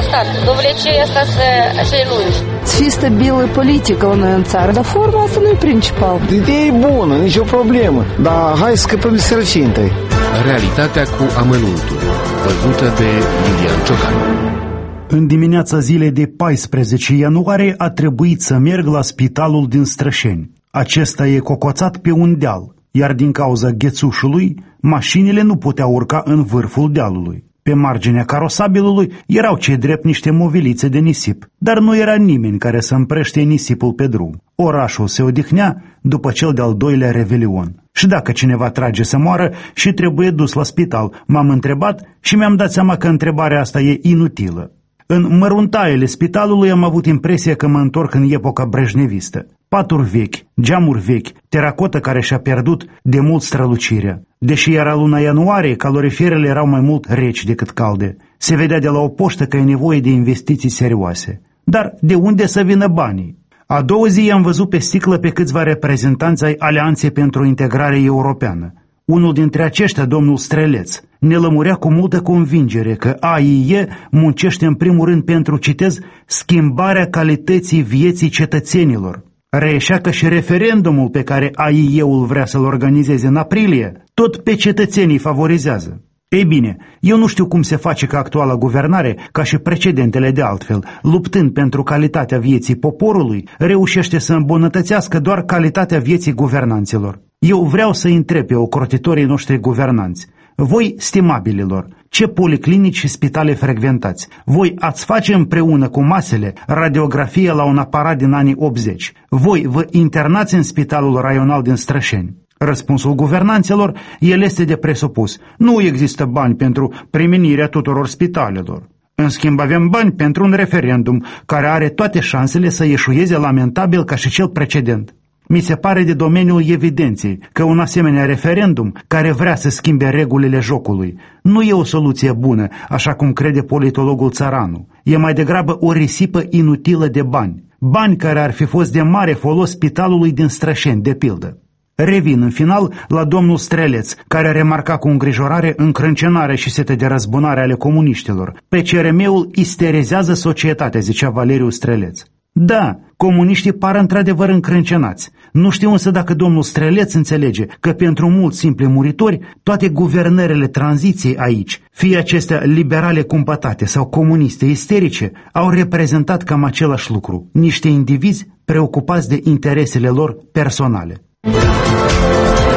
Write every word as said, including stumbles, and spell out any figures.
stat. Довлече asta acei lungi. Să fie stabilă politică la noi în țară, dar forma asta nu e principal. Ideea e bună, nicio problemă, dar hai să scăpăm de sărăcie întâi. Realitatea cu amănuntul, văzută de Lilian Ciocan. În dimineața zilei de paisprezece ianuarie a trebuit să merg la spitalul din Strășeni. Acesta e cocoțat pe un deal, iar din cauza ghețușului, mașinile nu puteau urca în vârful dealului. Pe marginea carosabilului erau cei drept niște movilițe de nisip, dar nu era nimeni care să împrăștie nisipul pe drum. Orașul se odihnea după cel de-al doilea revelion. Și dacă cineva trage să moară și trebuie dus la spital, m-am întrebat și mi-am dat seama că întrebarea asta e inutilă. În măruntaiele spitalului am avut impresia că mă întorc în epoca brejnevistă. Paturi vechi, geamuri vechi, teracotă care și-a pierdut de mult strălucirea. Deși era luna ianuarie, caloriferele erau mai mult reci decât calde. Se vedea de la o poștă că e nevoie de investiții serioase. Dar de unde să vină banii? A doua zi am văzut pe sticlă pe câțiva reprezentanți ai Alianței pentru Integrare Europeană. Unul dintre aceștia, domnul Streleț, ne lămurea cu multă convingere că A I E muncește în primul rând pentru, citez, schimbarea calității vieții cetățenilor. Reieșea că și referendumul pe care A I E-ul vrea să-l organizeze în aprilie, tot pe cetățenii favorizează. Ei bine, eu nu știu cum se face că actuala guvernare, ca și precedentele de altfel, luptând pentru calitatea vieții poporului, reușește să îmbunătățească doar calitatea vieții guvernanților. Eu vreau să întreb pe ocrotitorii noștri guvernanți: voi, stimabililor, ce policlinici și spitale frecventați? Voi ați face împreună cu masele radiografie la un aparat din anii optzeci? Voi vă internați în spitalul raional din Strășeni? Răspunsul guvernanților, el este de presupus: nu există bani pentru premenirea tuturor spitalelor. În schimb, avem bani pentru un referendum care are toate șansele să eșueze lamentabil ca și cel precedent. Mi se pare de domeniul evidenței că un asemenea referendum care vrea să schimbe regulile jocului nu e o soluție bună, așa cum crede politologul Țăranu. E mai degrabă o risipă inutilă de bani. Bani care ar fi fost de mare folos spitalului din Strășeni, de pildă. Revin în final la domnul Streleț, care remarca cu îngrijorare încrâncenare și sete de răzbunare ale comuniștilor. P C R M-ul isterizează societatea, zicea Valeriu Streleț. Da, comuniștii par într-adevăr încrâncenați. Nu știu însă dacă domnul Streleț înțelege că pentru mulți simpli muritori, toate guvernările tranziției aici, fie acestea liberale cumpătate sau comuniste isterice, au reprezentat cam același lucru, niște indivizi preocupați de interesele lor personale.